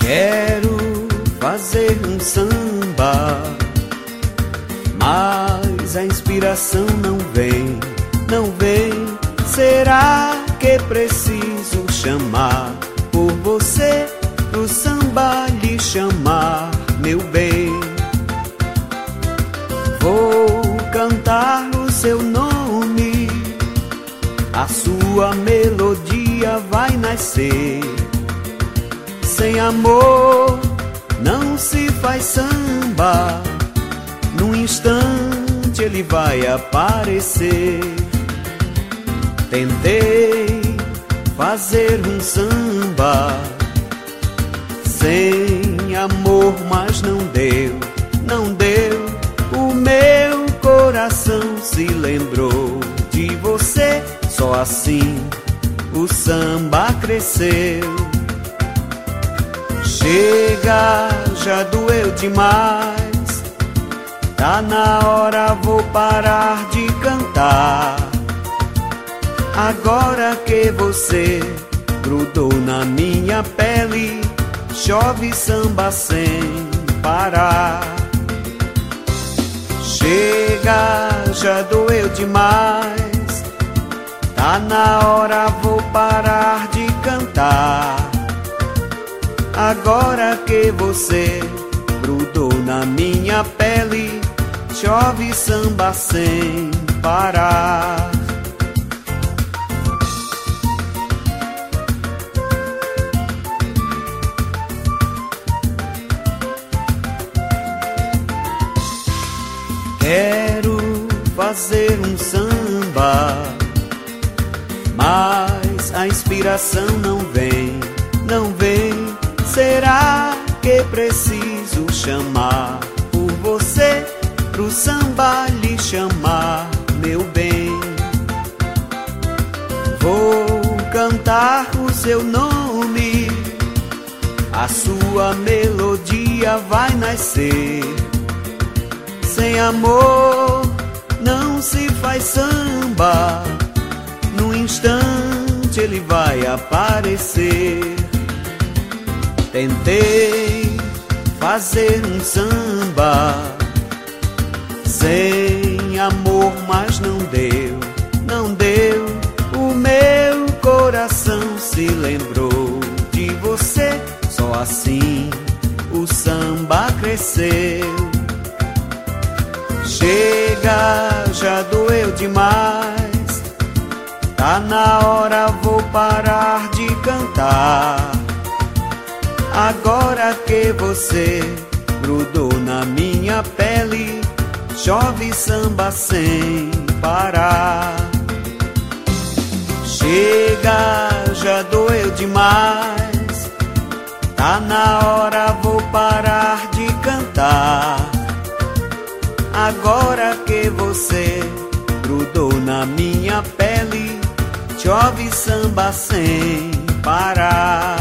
Quero fazer um samba, mas a inspiração não vem, não vem. Será que preciso chamar por você pro samba lhe chamar, meu bem? Vou cantar o seu nome, a sua melodia vai nascer. Sem amor não se faz samba, num instante ele vai aparecer. Tentei fazer um samba sem amor, mas não deu, não deu. O meu coração se lembrou de você, só assim o samba cresceu. Chega, já doeu demais, tá na hora, vou parar de cantar. Agora que você grudou na minha pele, chove samba sem parar. Chega, já doeu demais, tá na hora, vou parar de cantar. Agora que você grudou na minha pele, chove samba sem parar. Quero fazer um samba, mas a inspiração não vem, não vem. Será que preciso chamar por você pro samba lhe chamar, meu bem? Vou cantar o seu nome, a sua melodia vai nascer. Sem amor não se faz samba, num instante ele vai aparecer. Tentei fazer um samba sem amor, mas não deu, não deu. O meu coração se lembrou de você, só assim o samba cresceu. Chega, já doeu demais, tá na hora, vou parar de cantar. Agora que você grudou na minha pele, chove samba sem parar. Chega, já doeu demais, tá na hora, vou parar de cantar. Agora que você grudou na minha pele, chove samba sem parar.